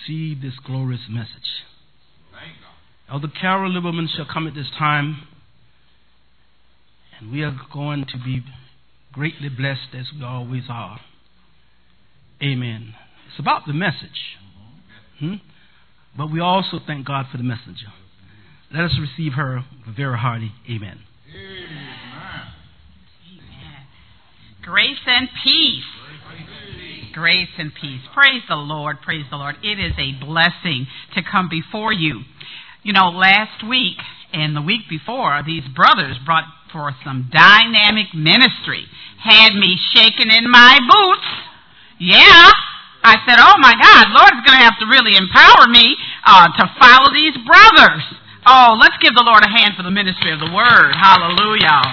receive this glorious message. Elder Carol Lieberman shall come at this time, and we are going to be greatly blessed as we always are. Amen. It's about the message. But we also thank God for the messenger. Let us receive her with a very hearty amen. Amen. Grace and peace. Grace and peace. Praise the Lord. Praise the Lord. It is a blessing to come before you. You know, last week and the week before, these brothers brought forth some dynamic ministry. Had me shaking in my boots. Yeah. I said, oh my God, Lord's going to have to really empower me to follow these brothers. Oh, let's give the Lord a hand for the ministry of the word. Hallelujah.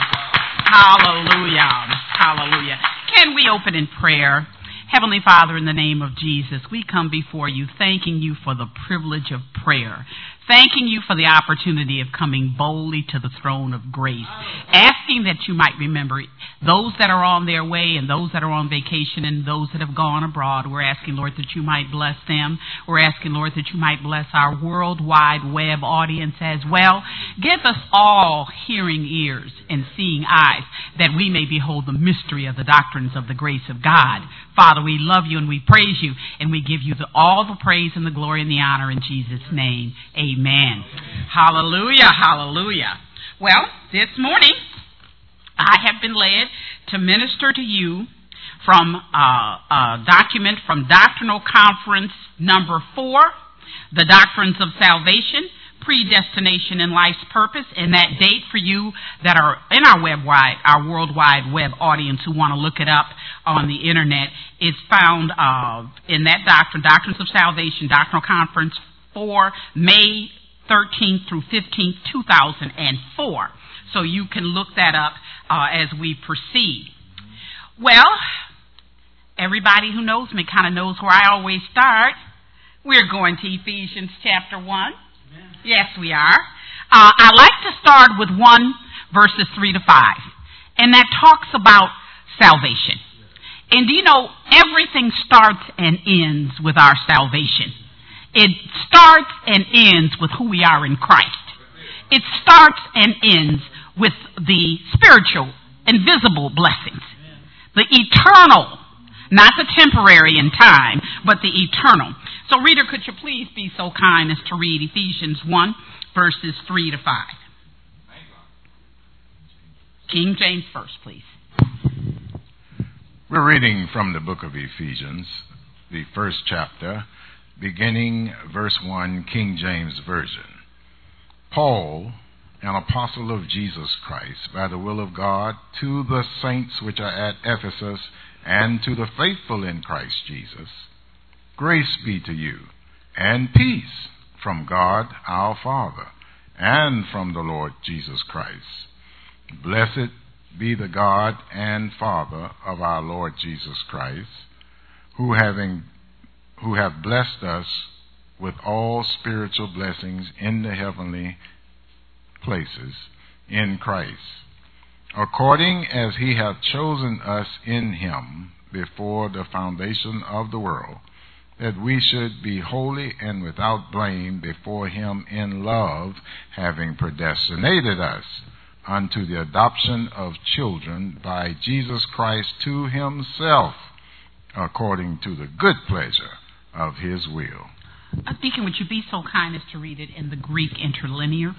Hallelujah. Hallelujah. Can we open in prayer? Heavenly Father, in the name of Jesus, we come before you thanking you for the privilege of prayer. Thanking you for the opportunity of coming boldly to the throne of grace. Asking that you might remember those that are on their way and those that are on vacation and those that have gone abroad. We're asking, Lord, that you might bless them. We're asking, Lord, that you might bless our worldwide web audience as well. Give us all hearing ears and seeing eyes that we may behold the mystery of the doctrines of the grace of God. Father, we love you and we praise you and we give you all the praise and the glory and the honor in Jesus' name. Amen. Hallelujah, hallelujah. Well, this morning I have been led to minister to you from a document from Doctrinal Conference number 4, The Doctrines of Salvation, Predestination and Life's Purpose, and that date for you that are in our worldwide web audience who want to look it up on the internet is found in that doctrine, Doctrines of Salvation, Doctrinal Conference 4, May 13th through 15th, 2004. So you can look that up as we proceed. Well, everybody who knows me kind of knows where I always start. We're going to Ephesians chapter 1. Amen. Yes, we are. I like to start with 1 verses 3 to 5. And that talks about salvation. And do you know, everything starts and ends with our salvation. It starts and ends with who we are in Christ. It starts and ends with the spiritual, invisible blessings. The eternal, not the temporary in time, but the eternal. So, reader, could you please be so kind as to read Ephesians 1, verses 3 to 5. King James first, please. We're reading from the book of Ephesians, the first chapter, beginning verse 1, King James Version. Paul, an apostle of Jesus Christ, by the will of God, to the saints which are at Ephesus, and to the faithful in Christ Jesus, grace be to you, and peace from God our Father, and from the Lord Jesus Christ. Blessed be the God and Father of our Lord Jesus Christ, who have blessed us with all spiritual blessings in the heavenly places in Christ, according as he hath chosen us in him before the foundation of the world, that we should be holy and without blame before him in love, having predestinated us unto the adoption of children by Jesus Christ to himself, according to the good pleasure of his will. Deacon, would you be so kind as to read it in the Greek interlinear?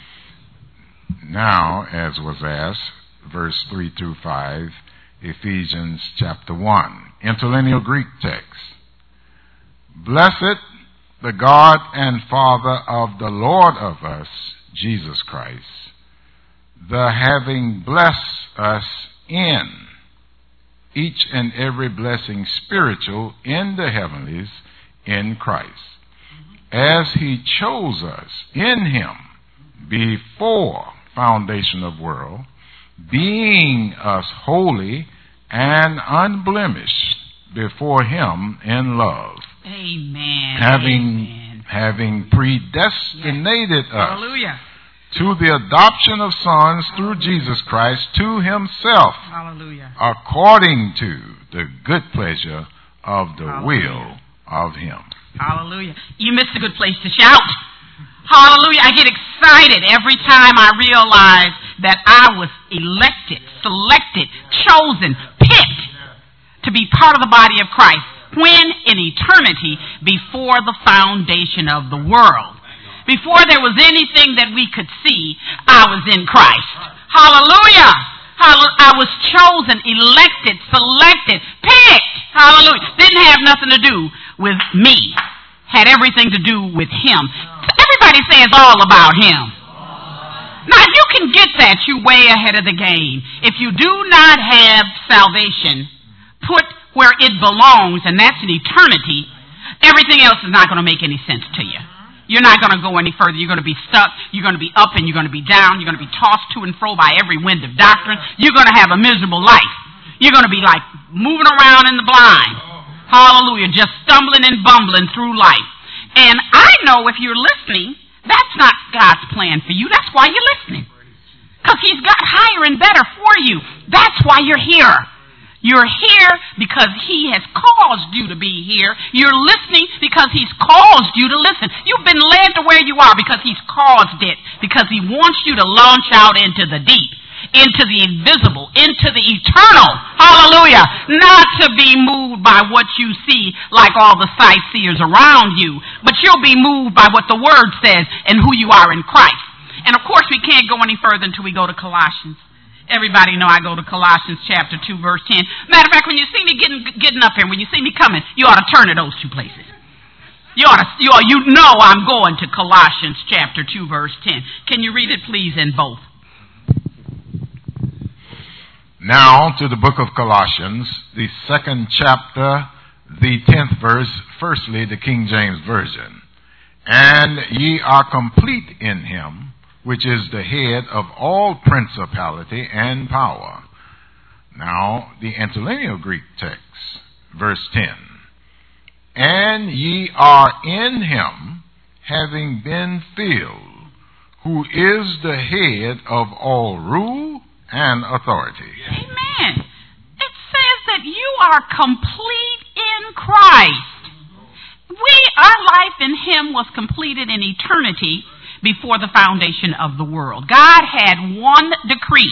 Now, as was asked, verse 3 through 5, Ephesians chapter 1, interlinear Greek text. Blessed the God and Father of the Lord of us, Jesus Christ, the having blessed us in each and every blessing spiritual in the heavenlies in Christ, as he chose us in him before foundation of world, being us holy and unblemished before him in love. Amen. Having predestinated us. Hallelujah. To the adoption of sons through Jesus Christ to himself. Hallelujah. According to the good pleasure of the Hallelujah. will of him. Hallelujah. You missed a good place to shout. Hallelujah. I get excited every time I realize that I was elected, selected, chosen, picked to be part of the body of Christ. When? In eternity, before the foundation of the world. Before there was anything that we could see, I was in Christ. Hallelujah. I was chosen, elected, selected, picked. Hallelujah. Didn't have nothing to do with me. Had everything to do with him. Everybody says all about him. Now, if you can get that, you're way ahead of the game. If you do not have salvation put where it belongs, and that's in eternity, everything else is not going to make any sense to you. You're not going to go any further. You're going to be stuck. You're going to be up and you're going to be down. You're going to be tossed to and fro by every wind of doctrine. You're going to have a miserable life. You're going to be like moving around in the blind. Hallelujah. Just stumbling and bumbling through life. And I know if you're listening, that's not God's plan for you. That's why you're listening. Because he's got higher and better for you. That's why you're here. You're here because he has caused you to be here. You're listening because he's caused you to listen. You've been led to where you are because he's caused it. Because he wants you to launch out into the deep, into the invisible, into the eternal. Hallelujah. Not to be moved by what you see like all the sightseers around you. But you'll be moved by what the word says and who you are in Christ. And of course we can't go any further until we go to Colossians. Everybody know I go to Colossians chapter 2, verse 10. Matter of fact, when you see me getting up here, when you see me coming, you ought to turn to those two places. You know I'm going to Colossians chapter 2, verse 10. Can you read it, please, in both? Now to the book of Colossians, the 2nd chapter, the 10th verse, firstly the King James Version. And ye are complete in him, which is the head of all principality and power. Now, the interlinear Greek text, verse 10. And ye are in him, having been filled, who is the head of all rule and authority. Amen. It says that you are complete in Christ. Our life in him was completed in eternity before the foundation of the world. God had one decree,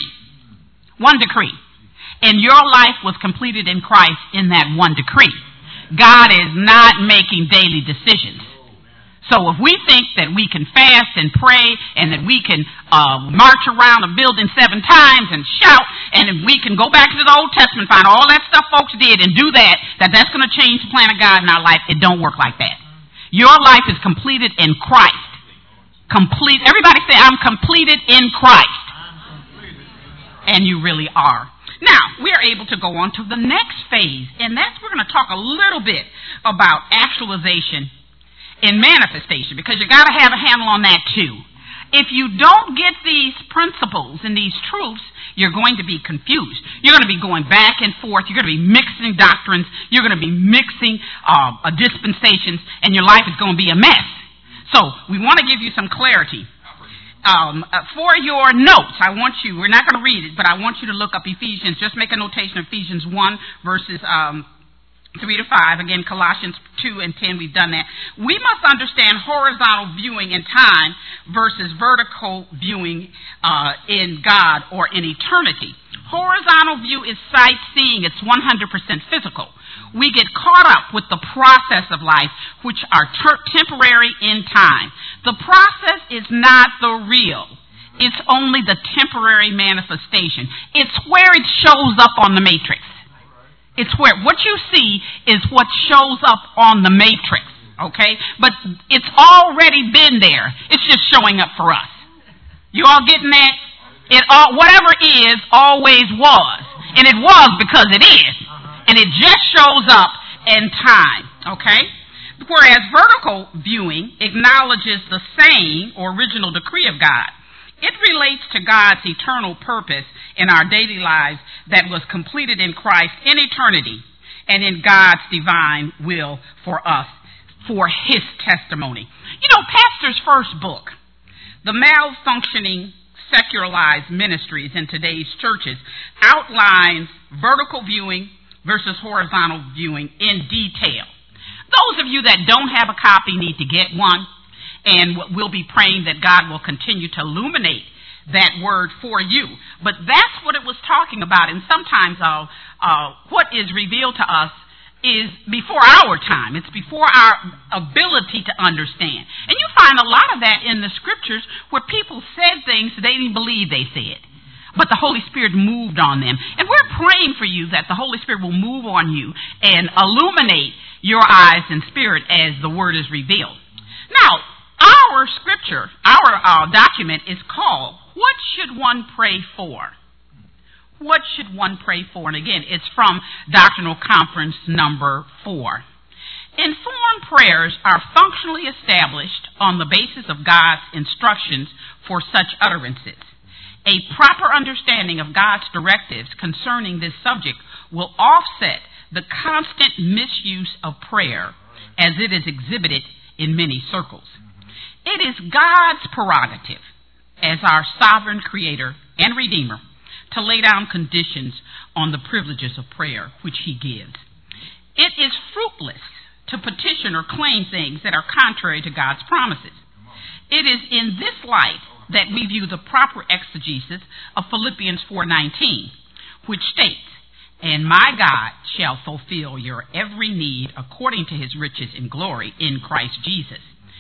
and your life was completed in Christ in that one decree. God is not making daily decisions. So if we think that we can fast and pray and that we can march around a building 7 times and shout, and if we can go back to the Old Testament, find all that stuff folks did and do that's going to change the plan of God in our life, it don't work like that. Your life is completed in Christ. Complete. Everybody say, I'm completed in Christ. And you really are. Now, we're able to go on to the next phase, and we're going to talk a little bit about actualization and manifestation, because you got to have a handle on that too. If you don't get these principles and these truths, you're going to be confused. You're going to be going back and forth. You're going to be mixing doctrines. You're going to be mixing dispensations, and your life is going to be a mess. So we want to give you some clarity. For your notes, we're not going to read it, but I want you to look up Ephesians. Just make a notation of Ephesians 1, verses 3 to 5. Again, Colossians 2 and 10, we've done that. We must understand horizontal viewing in time versus vertical viewing in God or in eternity. Horizontal view is sightseeing. It's 100% physical. We get caught up with the process of life, which are temporary in time. The process is not the real. It's only the temporary manifestation. It's where it shows up on the matrix. It's where what you see is what shows up on the matrix, okay? But it's already been there. It's just showing up for us. You all getting that? Whatever is always was. And it was because it is. And it just shows up in time, okay? Whereas vertical viewing acknowledges the same or original decree of God. It relates to God's eternal purpose in our daily lives that was completed in Christ in eternity and in God's divine will for us, for his testimony. You know, Pastor's first book, The Malfunctioning Secularized Ministries in Today's Churches, outlines vertical viewing versus horizontal viewing in detail. Those of you that don't have a copy need to get one, and we'll be praying that God will continue to illuminate that word for you. But that's what it was talking about, and sometimes what is revealed to us is before our time. It's before our ability to understand. And you find a lot of that in the scriptures where people said things they didn't believe they said. But the Holy Spirit moved on them. And we're praying for you that the Holy Spirit will move on you and illuminate your eyes and spirit as the word is revealed. Now, our scripture, our document is called, What Should One Pray For? What should one pray for? And again, it's from Doctrinal Conference number 4. Informed prayers are functionally established on the basis of God's instructions for such utterances. A proper understanding of God's directives concerning this subject will offset the constant misuse of prayer as it is exhibited in many circles. It is God's prerogative as our sovereign creator and redeemer to lay down conditions on the privileges of prayer which he gives. It is fruitless to petition or claim things that are contrary to God's promises. It is in this light that we view the proper exegesis of Philippians 4:19, which states, "And my God shall fulfill your every need according to his riches in glory in Christ Jesus."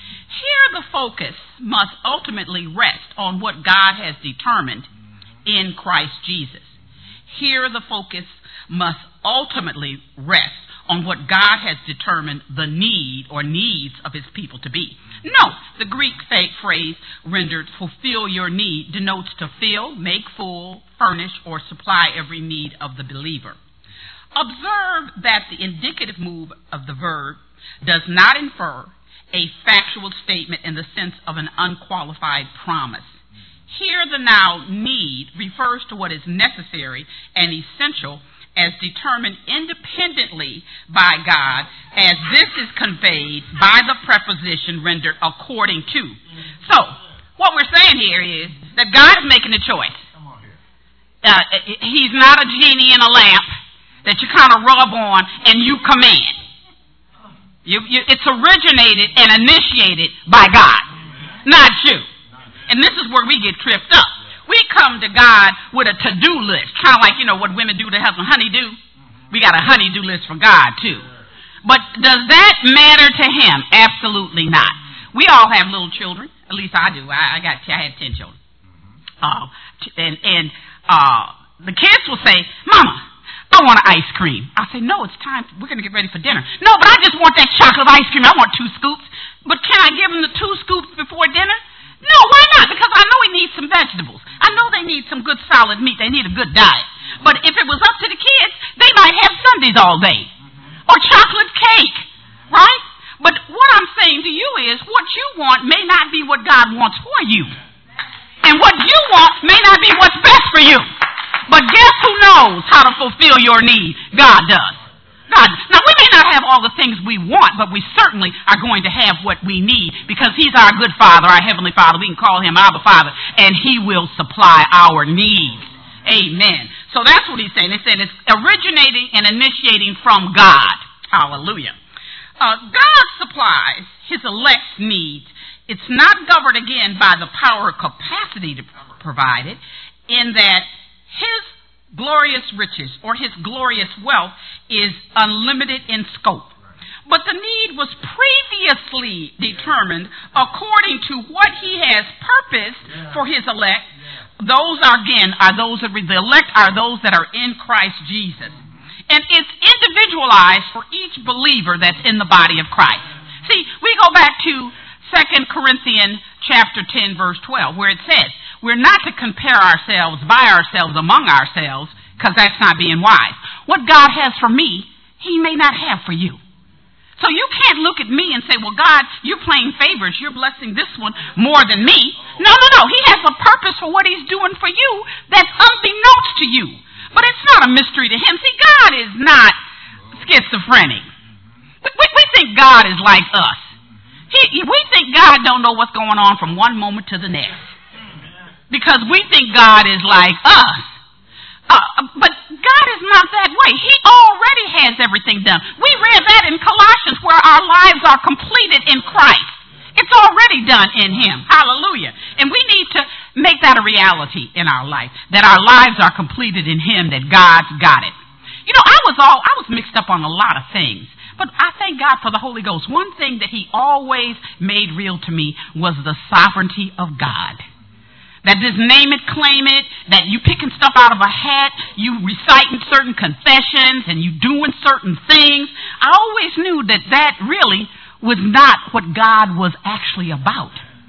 Here the focus must ultimately rest on what God has determined in Christ Jesus. Here the focus must ultimately rest on what God has determined the need or needs of his people to be. Note, the Greek phrase rendered fulfill your need denotes to fill, make full, furnish, or supply every need of the believer. Observe that the indicative move of the verb does not infer a factual statement in the sense of an unqualified promise. Here the now need refers to what is necessary and essential as determined independently by God, as this is conveyed by the preposition rendered according to. So, what we're saying here is that God is making a choice. He's not a genie in a lamp that you kind of rub on and you command. It's originated and initiated by God, not you. And this is where we get tripped up. We come to God with a to-do list, kind of like, what women do to have some honey-do. We got a honey-do list for God, too. But does that matter to him? Absolutely not. We all have little children. At least I do. I had 10 children. The kids will say, "Mama, I want an ice cream." I'll say, "No, it's time. We're going to get ready for dinner." "No, but I just want that chocolate ice cream. I want 2 scoops. But can I give them the 2 scoops before dinner?" "No, why not? Because I know he needs some vegetables. I know they need some good solid meat. They need a good diet. But if it was up to the kids, they might have Sundays all day. Or chocolate cake, right? But what I'm saying to you is what you want may not be what God wants for you. And what you want may not be what's best for you. But guess who knows how to fulfill your need? God does. God. Now, we may not have all the things we want, but we certainly are going to have what we need because he's our good Father, our Heavenly Father. We can call him Abba Father, and he will supply our needs. Amen. So that's what he's saying. He's saying it's originating and initiating from God. Hallelujah. God supplies his elect's needs. It's not governed, again, by the power or capacity to provide it, in that his glorious riches or his glorious wealth is unlimited in scope. But the need was previously determined according to what he has purposed for his elect. Those are those of the elect are those that are in Christ Jesus. And it's individualized for each believer that's in the body of Christ. See, we go back to 2 Corinthians chapter 10, verse 12, where it says, we're not to compare ourselves by ourselves among ourselves, because that's not being wise. What God has for me, he may not have for you. So you can't look at me and say, well, God, you're playing favorites. You're blessing this one more than me. No. He has a purpose for what he's doing for you that's unbeknownst to you. But it's not a mystery to him. See, God is not schizophrenic. We think God is like us. We think God don't know what's going on from one moment to the next. Because we think God is like us. But God is not that way. He already has everything done. We read that in Colossians where our lives are completed in Christ. It's already done in Him. Hallelujah. And we need to make that a reality in our life, that our lives are completed in Him, that God's got it. You know, I was mixed up on a lot of things, but I thank God for the Holy Ghost. One thing that He always made real to me was the sovereignty of God. That just name it, claim it, that you picking stuff out of a hat, you reciting certain confessions, and you doing certain things. I always knew that that really was not what God was actually about.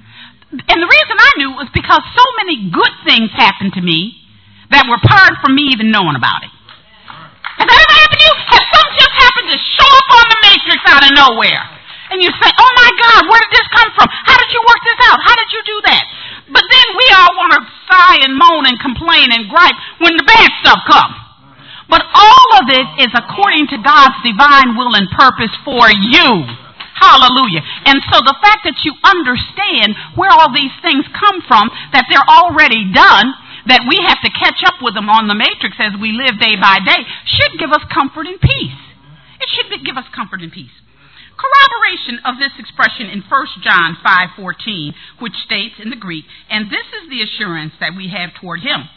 And the reason I knew was because so many good things happened to me that were part from me even knowing about it. Has that ever happened to you? Has something just happened to show up on the matrix out of nowhere? And you say, oh my God, where did this come from? How did you work this out? How did you do that? But then we all want to sigh and moan and complain and gripe when the bad stuff comes. But all of it is according to God's divine will and purpose for you. Hallelujah. And so the fact that you understand where all these things come from, that they're already done, that we have to catch up with them on the matrix as we live day by day, should give us comfort and peace. It should give us comfort and peace. Corroboration of this expression in 1 John 5:14, which states in the Greek, and this is the assurance that we have toward Him,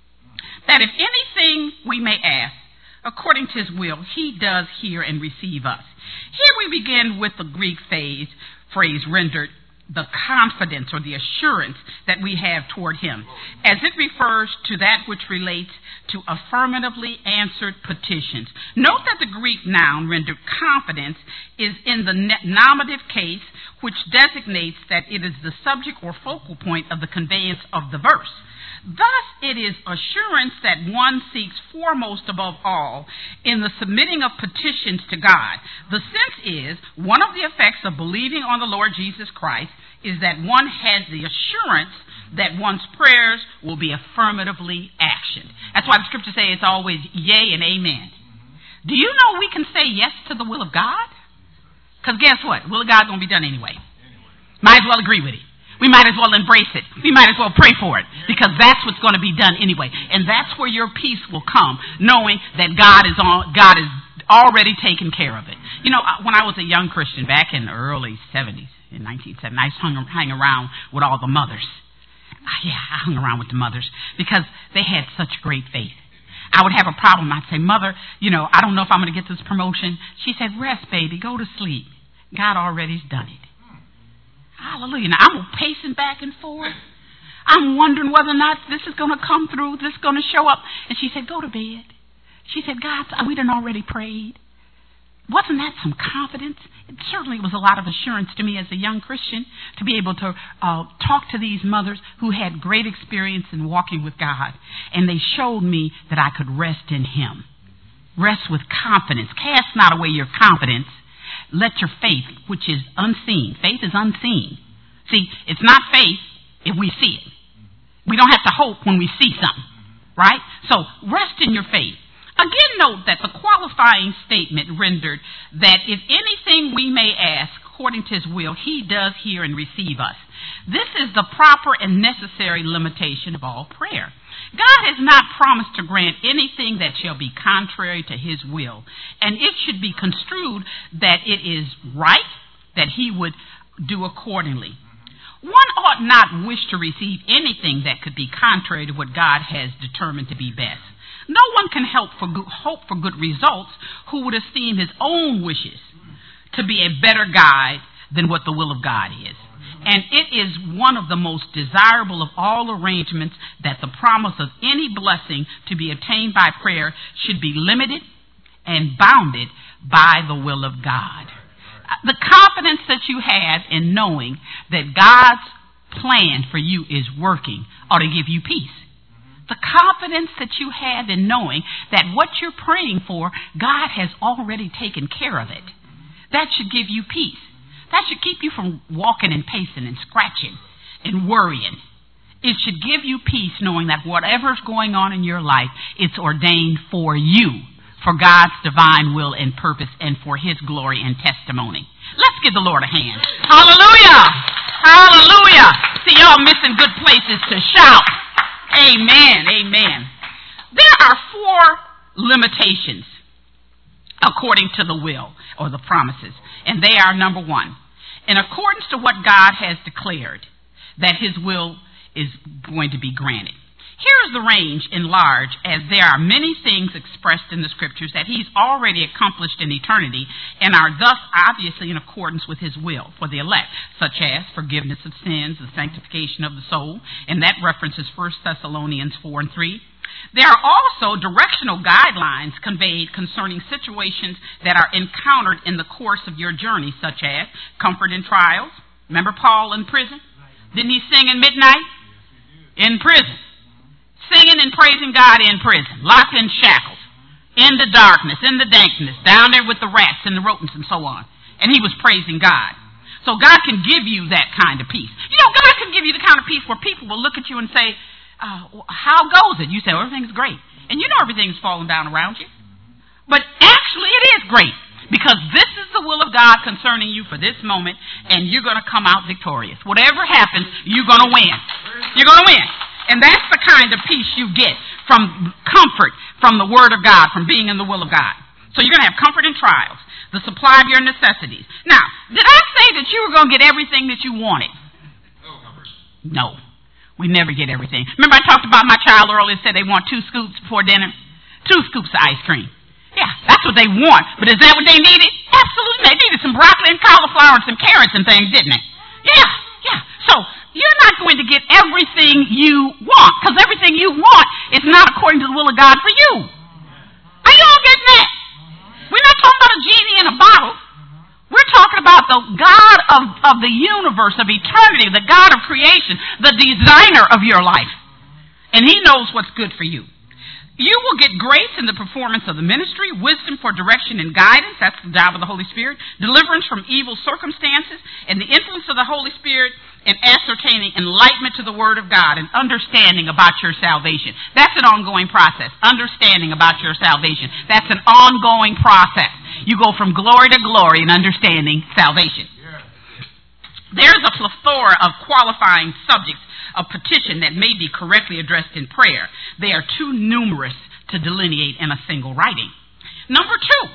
that if anything we may ask, according to His will, He does hear and receive us. Here we begin with the Greek phrase rendered the confidence or the assurance that we have toward Him, as it refers to that which relates to affirmatively answered petitions. Note that the Greek noun rendered confidence is in the nominative case, which designates that it is the subject or focal point of the conveyance of the verse. Thus, it is assurance that one seeks foremost above all in the submitting of petitions to God. The sense is, one of the effects of believing on the Lord Jesus Christ is that one has the assurance that one's prayers will be affirmatively actioned. That's why the scriptures say it's always yea and amen. Do you know we can say yes to the will of God? Because guess what? The will of God is going to be done anyway. Might as well agree with it. We might as well embrace it. We might as well pray for it, because that's what's going to be done anyway. And that's where your peace will come, knowing that God is already taken care of it. You know, when I was a young Christian back in the early 70s, in 1970, I used to hang around with all the mothers. Yeah, I hung around with the mothers because they had such great faith. I would have a problem. I'd say, Mother, you know, I don't know if I'm going to get this promotion. She said, rest, baby, go to sleep. God already's done it. Hallelujah. Now, I'm pacing back and forth. I'm wondering whether or not this is going to come through, this is going to show up. And she said, go to bed. She said, God, we done already prayed. Wasn't that some confidence? It certainly was a lot of assurance to me as a young Christian to be able to talk to these mothers who had great experience in walking with God. And they showed me that I could rest in Him. Rest with confidence. Cast not away your confidence. Let your faith, which is unseen. Faith is unseen. See, it's not faith if we see it. We don't have to hope when we see something, right? So rest in your faith. Again, note that the qualifying statement rendered that if anything we may ask according to His will, He does hear and receive us. This is the proper and necessary limitation of all prayer. God has not promised to grant anything that shall be contrary to His will, and it should be construed that it is right that He would do accordingly. One ought not wish to receive anything that could be contrary to what God has determined to be best. No one can hope for good results who would esteem his own wishes to be a better guide than what the will of God is. And it is one of the most desirable of all arrangements that the promise of any blessing to be obtained by prayer should be limited and bounded by the will of God. The confidence that you have in knowing that God's plan for you is working ought to give you peace. The confidence that you have in knowing that what you're praying for, God has already taken care of it. That should give you peace. That should keep you from walking and pacing and scratching and worrying. It should give you peace knowing that whatever's going on in your life, it's ordained for you, for God's divine will and purpose, and for His glory and testimony. Let's give the Lord a hand. Hallelujah! Hallelujah! See, y'all missing good places to shout. Amen. Amen. There are 4 limitations according to the will or the promises. And they are, number one, in accordance to what God has declared, that his will is going to be granted. Here is the range enlarged, as there are many things expressed in the scriptures that he's already accomplished in eternity and are thus obviously in accordance with his will for the elect, such as forgiveness of sins, the sanctification of the soul, and that references 1 Thessalonians 4:3. There are also directional guidelines conveyed concerning situations that are encountered in the course of your journey, such as comfort in trials. Remember Paul in prison? Didn't he sing in midnight? In prison. Singing and praising God in prison, locked in shackles, in the darkness, in the dankness, down there with the rats and the rodents and so on. And he was praising God. So God can give you that kind of peace. You know, God can give you the kind of peace where people will look at you and say, how goes it? You say, everything's great. And you know everything's falling down around you. But actually it is great, because this is the will of God concerning you for this moment, and you're going to come out victorious. Whatever happens, you're going to win. You're going to win. And that's the kind of peace you get from comfort from the Word of God, from being in the will of God. So you're going to have comfort in trials, the supply of your necessities. Now, did I say that you were going to get everything that you wanted? No. We never get everything. Remember I talked about my child earlier, said they want 2 scoops before dinner? 2 scoops of ice cream. Yeah, that's what they want. But is that what they needed? Absolutely. They needed some broccoli and cauliflower and some carrots and things, didn't they? Yeah. So you're not going to get everything you want, because everything you want is not according to the will of God for you. Are you all getting that? We're not talking about a genie in a bottle. We're talking about the God of the universe, of eternity, the God of creation, the designer of your life. And he knows what's good for you. You will get grace in the performance of the ministry, wisdom for direction and guidance, that's the job of the Holy Spirit, deliverance from evil circumstances, and the influence of the Holy Spirit in ascertaining enlightenment to the Word of God and understanding about your salvation. That's an ongoing process. Understanding about your salvation. That's an ongoing process. You go from glory to glory in understanding salvation. There's a plethora of qualifying subjects of petition that may be correctly addressed in prayer. They are too numerous to delineate in a single writing. Number 2,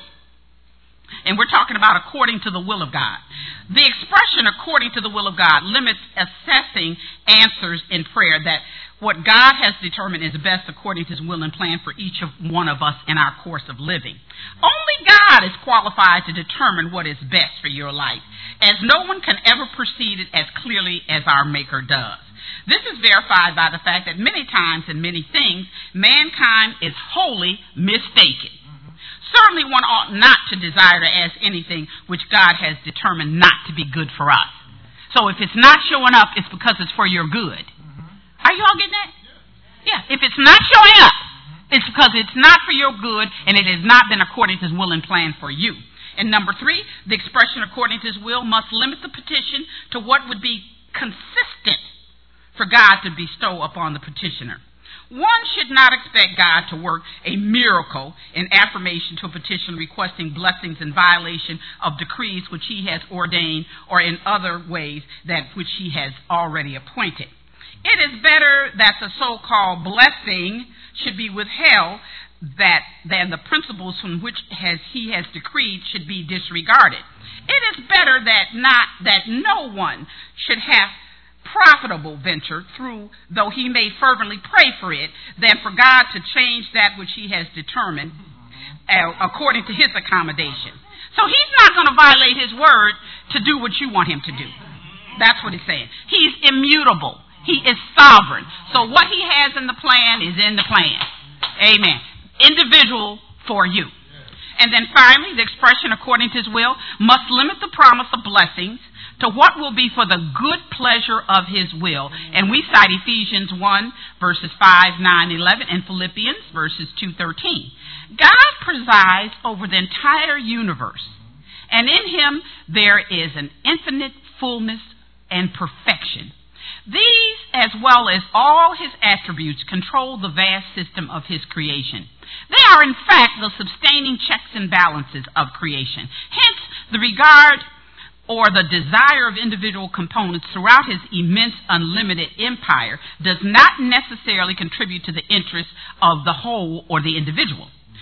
and we're talking about according to the will of God. The expression according to the will of God limits assessing answers in prayer, that what God has determined is best according to his will and plan for each of one of us in our course of living. Only God is qualified to determine what is best for your life, as no one can ever perceive it as clearly as our Maker does. This is verified by the fact that many times in many things, mankind is wholly mistaken. Certainly one ought not to desire to ask anything which God has determined not to be good for us. So if it's not showing up, it's because it's for your good. Are you all getting that? Yeah. If it's not showing up, it's because it's not for your good and it has not been according to his will and plan for you. And number 3, the expression according to his will must limit the petition to what would be consistent for God to bestow upon the petitioner. One should not expect God to work a miracle in affirmation to a petition requesting blessings in violation of decrees which he has ordained, or in other ways that which he has already appointed. It is better that the so-called blessing should be withheld than the principles from which he has decreed should be disregarded. It is better that no one should have profitable venture through, though he may fervently pray for it, than for God to change that which he has determined according to his accommodation. So he's not going to violate his word to do what you want him to do. That's what he's saying. He's immutable. He is sovereign. So what he has in the plan is in the plan. Amen. Individual for you. And then finally, the expression according to his will must limit the promise of blessings to what will be for the good pleasure of his will. And we cite Ephesians 1, verses 5, 9, 11, and Philippians, verses 2, 13. God presides over the entire universe, and in him there is an infinite fullness and perfection. These, as well as all his attributes, control the vast system of his creation. They are, in fact, the sustaining checks and balances of creation. Hence, the regard or the desire of individual components throughout his immense, unlimited empire does not necessarily contribute to the interests of the whole or the individual.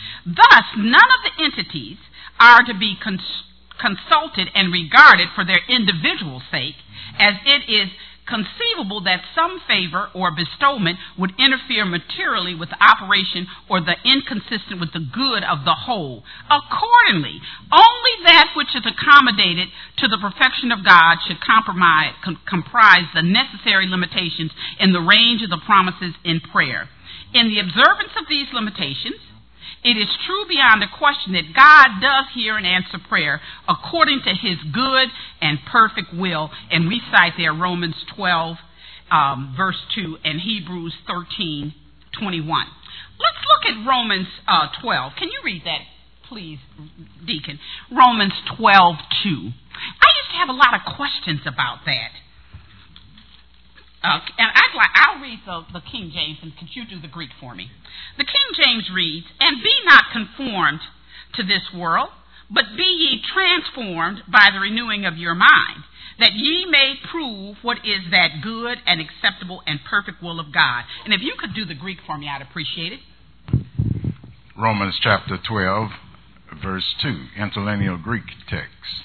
Thus, none of the entities are to be consulted and regarded for their individual sake, as it is conceivable that some favor or bestowment would interfere materially with the operation or the inconsistent with the good of the whole. Accordingly, only that which is accommodated to the perfection of God should comprise the necessary limitations in the range of the promises in prayer. In the observance of these limitations, it is true beyond a question that God does hear and answer prayer according to his good and perfect will. And we cite there Romans 12, verse 2, and Hebrews 13, 21. Let's look at Romans 12. Can you read that, please, Deacon? Romans 12, 2. I used to have a lot of questions about that. And I'll read the King James, and could you do the Greek for me? The King James reads, "And be not conformed to this world, but be ye transformed by the renewing of your mind, that ye may prove what is that good and acceptable and perfect will of God." And if you could do the Greek for me, I'd appreciate it. Romans chapter 12, verse 2, interlinear Greek text.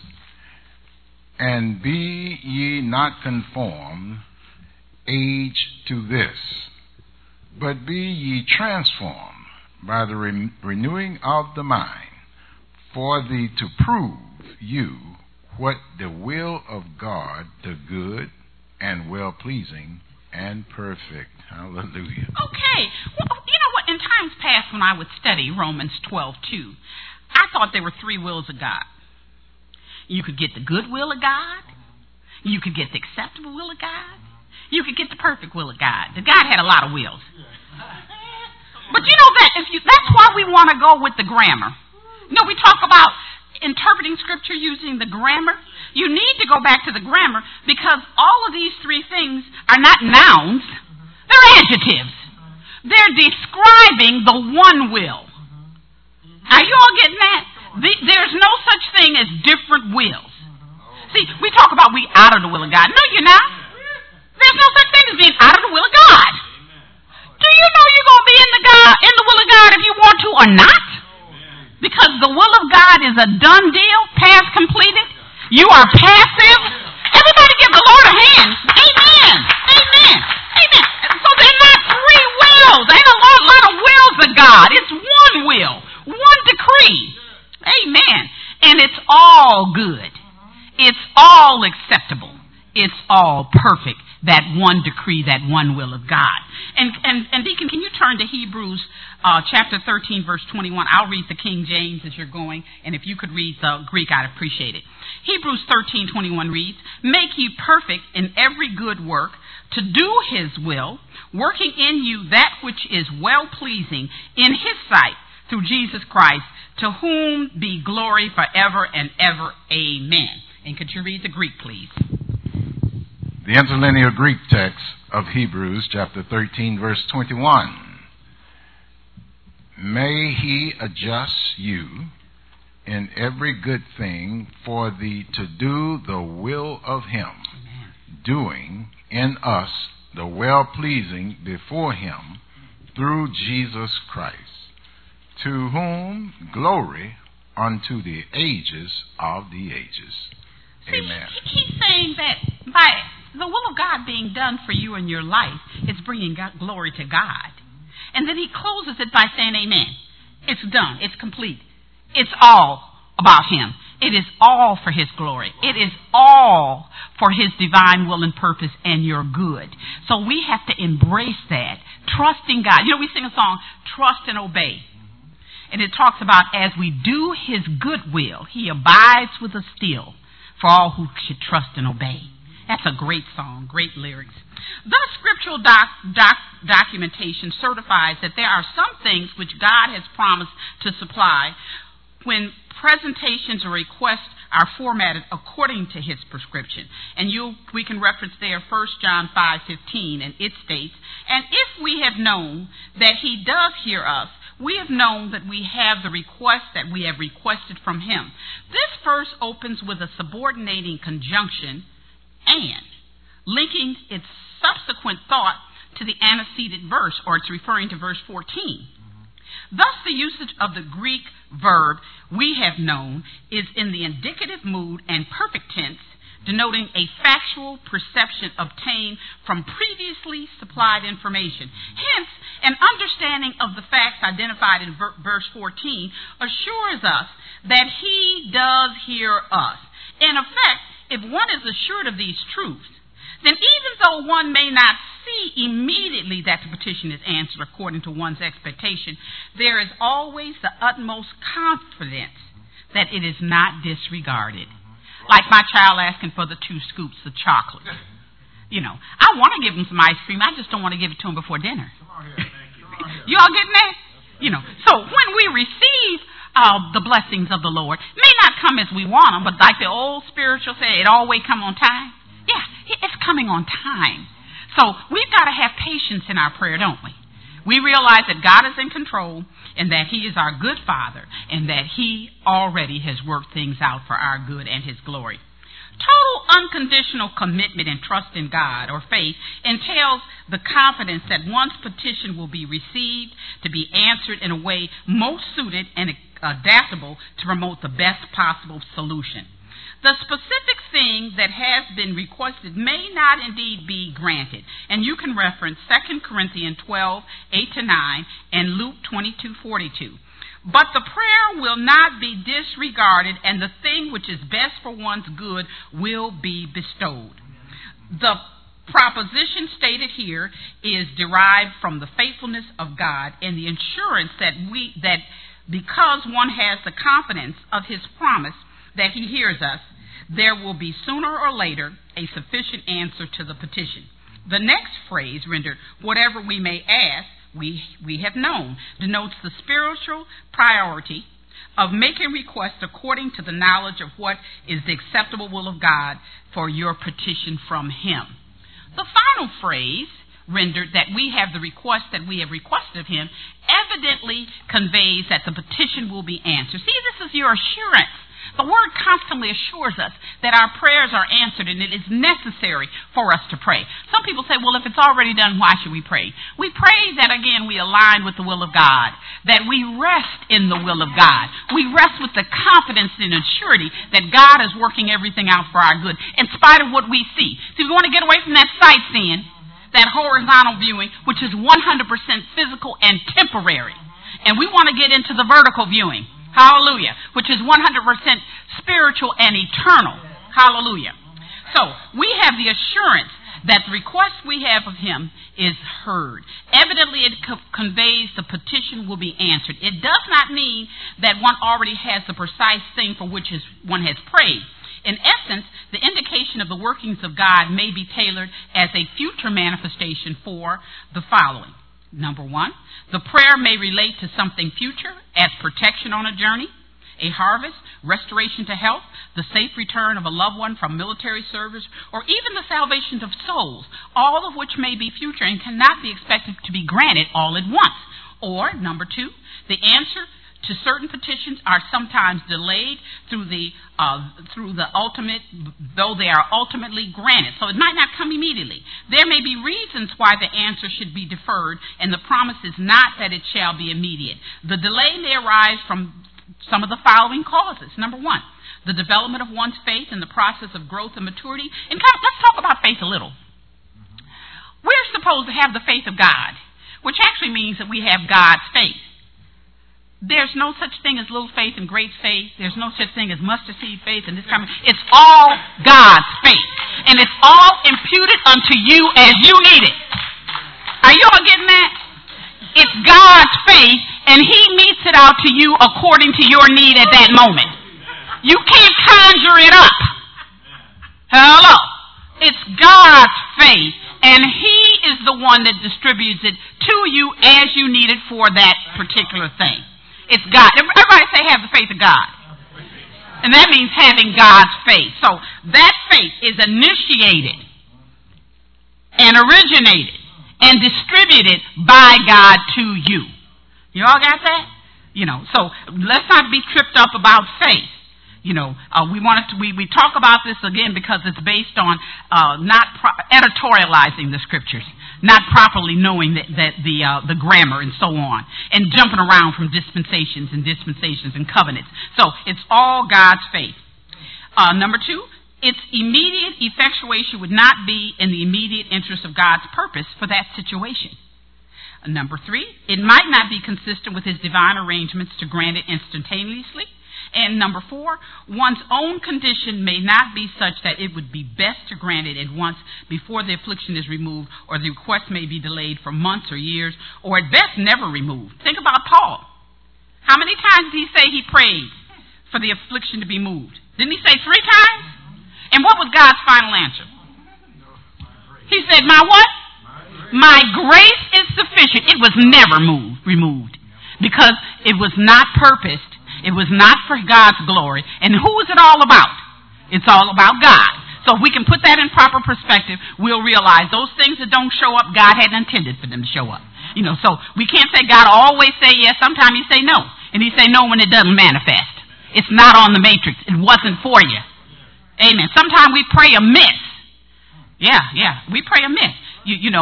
"And be ye not conformed age to this, but be ye transformed by the renewing of the mind, for thee to prove you what the will of God, the good and well-pleasing and perfect." Hallelujah. Okay. Well, you know what? In times past when I would study Romans 12:2, I thought there were three wills of God. You could get the good will of God. You could get the acceptable will of God. You could get the perfect will of God. The God had a lot of wills. But you know that that's why we want to go with the grammar. You know, we talk about interpreting Scripture using the grammar. You need to go back to the grammar because all of these three things are not nouns. They're adjectives. They're describing the one will. Are you all getting that? There's no such thing as different wills. See, we talk about we out of the will of God. No, you're not. There's no such thing as being out of the will of God. Do you know you're going to be in the will of God if you want to or not? Because the will of God is a done deal, past completed. You are passive. Everybody give the Lord a hand. Amen. Amen. Amen. So they're not three wills. There ain't a lot of wills of God. It's one will, one decree. Amen. And it's all good. It's all acceptable. It's all perfect. That one decree, that one will of God. And Deacon, can you turn to Hebrews chapter 13, verse 21? I'll read the King James as you're going, and if you could read the Greek, I'd appreciate it. Hebrews 13:21 reads, "Make ye perfect in every good work, to do his will, working in you that which is well-pleasing in his sight, through Jesus Christ, to whom be glory forever and ever. Amen." And could you read the Greek, please? The interlinear Greek text of Hebrews chapter 13, verse 21. "May he adjust you in every good thing for thee to do the will of him, doing in us the well-pleasing before him through Jesus Christ, to whom glory unto the ages of the ages." Amen. See, he keeps saying that by the will of God being done for you in your life, it's bringing glory to God. And then he closes it by saying, amen. It's done. It's complete. It's all about him. It is all for his glory. It is all for his divine will and purpose and your good. So we have to embrace that. Trusting God. You know, we sing a song, Trust and Obey. And it talks about as we do his good will, he abides with us still, for all who should trust and obey. That's a great song, great lyrics. Thus, scriptural documentation certifies that there are some things which God has promised to supply when presentations or requests are formatted according to his prescription. And we can reference there 1 John 5:15, and it states, "And if we have known that he does hear us, we have known that we have the request that we have requested from him." This verse opens with a subordinating conjunction and linking its subsequent thought to the antecedent verse, or it's referring to verse 14. Thus, the usage of the Greek verb we have known is in the indicative mood and perfect tense, denoting a factual perception obtained from previously supplied information. Hence, an understanding of the facts identified in verse 14 assures us that he does hear us. In effect, if one is assured of these truths, then even though one may not see immediately that the petition is answered according to one's expectation, there is always the utmost confidence that it is not disregarded. Like my child asking for the 2 scoops of chocolate. I want to give him some ice cream. I just don't want to give it to him before dinner. You all getting that? So when we receive the blessings of the Lord, may not come as we want them, but like the old spiritual say, it always come on time. Yeah, it's coming on time. So we've got to have patience in our prayer, don't we? We realize that God is in control and that he is our good Father and that he already has worked things out for our good and his glory. Total unconditional commitment and trust in God or faith entails the confidence that one's petition will be received, to be answered in a way most suited and adaptable to promote the best possible solution. The specific thing that has been requested may not indeed be granted. And you can reference 2 Corinthians 12, 8-9, and Luke 22:42. But the prayer will not be disregarded, and the thing which is best for one's good will be bestowed. The proposition stated here is derived from the faithfulness of God and the assurance that because one has the confidence of his promise that he hears us, there will be sooner or later a sufficient answer to the petition. The next phrase, rendered whatever we may ask, we have known, denotes the spiritual priority of making requests according to the knowledge of what is the acceptable will of God for your petition from him. The final phrase, rendered that we have the request that we have requested of him, evidently conveys that the petition will be answered. See, this is your assurance. The word constantly assures us that our prayers are answered and it is necessary for us to pray. Some people say, well, if it's already done, why should we pray? We pray that, again, we align with the will of God, that we rest in the will of God. We rest with the confidence and assurity that God is working everything out for our good, in spite of what we see. See, we want to get away from that sightseeing, that horizontal viewing, which is 100% physical and temporary. And we want to get into the vertical viewing. Hallelujah. Which is 100% spiritual and eternal. Hallelujah. So we have the assurance that the request we have of him is heard. Evidently, it conveys the petition will be answered. It does not mean that one already has the precise thing for which one has prayed. In essence, the indication of the workings of God may be tailored as a future manifestation for the following. Number 1, the prayer may relate to something future, as protection on a journey, a harvest, restoration to health, the safe return of a loved one from military service, or even the salvation of souls, all of which may be future and cannot be expected to be granted all at once. Or, number 2, the answer to certain petitions are sometimes delayed through the ultimate, though they are ultimately granted. So it might not come immediately. There may be reasons why the answer should be deferred, and the promise is not that it shall be immediate. The delay may arise from some of the following causes. Number 1, the development of one's faith in the process of growth and maturity. And let's talk about faith a little. We're supposed to have the faith of God, which actually means that we have God's faith. There's no such thing as little faith and great faith. There's no such thing as mustard seed faith and this kind of. It's all God's faith. And it's all imputed unto you as you need it. Are you all getting that? It's God's faith, and he meets it out to you according to your need at that moment. You can't conjure it up. Hello. It's God's faith, and he is the one that distributes it to you as you need it for that particular thing. It's God. Everybody say have the faith of God. And that means having God's faith. So that faith is initiated and originated and distributed by God to you. You all got that? So let's not be tripped up about faith. We talk about this again because it's based on not editorializing the scriptures, not properly knowing the grammar and so on, and jumping around from dispensations and covenants. So it's all God's faith. Number 2, its immediate effectuation would not be in the immediate interest of God's purpose for that situation. Number 3, it might not be consistent with his divine arrangements to grant it instantaneously. And number 4, one's own condition may not be such that it would be best to grant it at once before the affliction is removed, or the request may be delayed for months or years, or at best never removed. Think about Paul. How many times did he say he prayed for the affliction to be moved? Didn't he say 3 times? And what was God's final answer? He said, my what? My grace is sufficient. It was never removed because it was not purposed. It was not for God's glory. And who is it all about? It's all about God. So if we can put that in proper perspective, we'll realize those things that don't show up, God hadn't intended for them to show up. So we can't say God always say yes. Sometimes he say no. And he say no when it doesn't manifest. It's not on the matrix. It wasn't for you. Amen. Sometimes we pray amiss. Yeah. We pray amiss. I ain't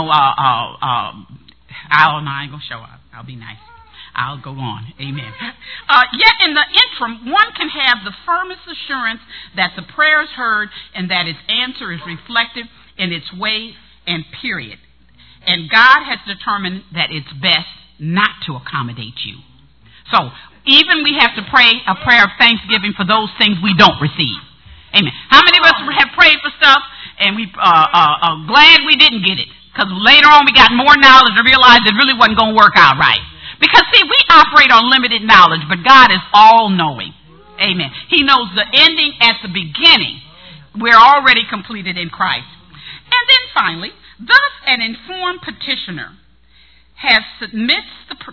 going to show up. I'll be nice. I'll go on. Amen. Yet in the interim, one can have the firmest assurance that the prayer is heard and that its answer is reflective in its way and period. And God has determined that it's best not to accommodate you. So even we have to pray a prayer of thanksgiving for those things we don't receive. Amen. How many of us have prayed for stuff and we are glad we didn't get it? Because later on we got more knowledge and realized it really wasn't going to work out right. Because, see, we operate on limited knowledge, but God is all-knowing. Amen. He knows the ending at the beginning. We're already completed in Christ. And then finally, thus an informed petitioner has submitted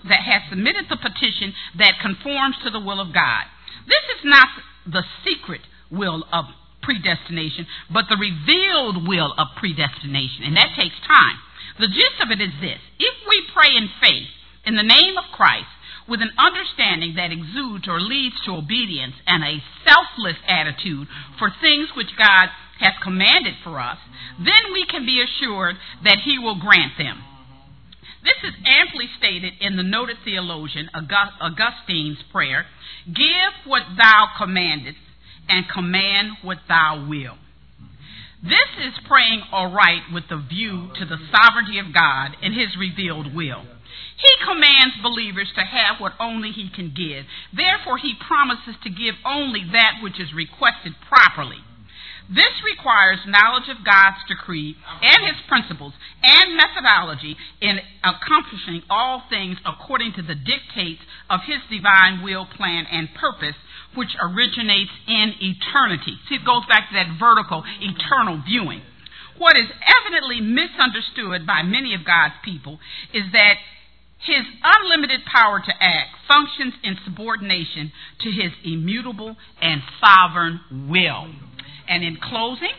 the petition that conforms to the will of God. This is not the secret will of predestination, but the revealed will of predestination, and that takes time. The gist of it is this: if we pray in faith in the name of Christ with an understanding that exudes or leads to obedience and a selfless attitude for things which God has commanded for us, then we can be assured that he will grant them. This is amply stated in the noted theologian Augustine's prayer, "Give what thou commandest, and command what thou wilt." This is praying aright with the view to the sovereignty of God and his revealed will. He commands believers to have what only he can give. Therefore, he promises to give only that which is requested properly. This requires knowledge of God's decree and his principles and methodology in accomplishing all things according to the dictates of his divine will, plan, and purpose, which originates in eternity. See, it goes back to that vertical, eternal viewing. What is evidently misunderstood by many of God's people is that his unlimited power to act functions in subordination to his immutable and sovereign will. And in closing,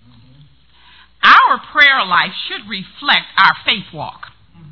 our prayer life should reflect our faith walk.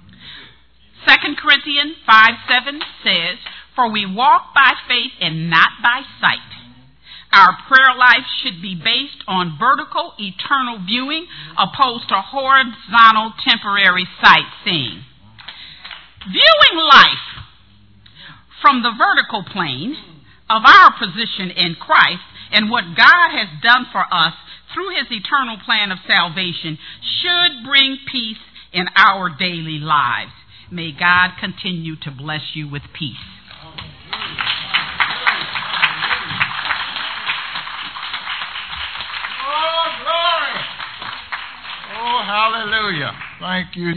2 Corinthians 5:7 says, "For we walk by faith and not by sight." Our prayer life should be based on vertical, eternal viewing opposed to horizontal, temporary sightseeing. Viewing life from the vertical plane of our position in Christ and what God has done for us through his eternal plan of salvation should bring peace in our daily lives. May God continue to bless you with peace. Oh, glory! Oh, hallelujah. Thank you.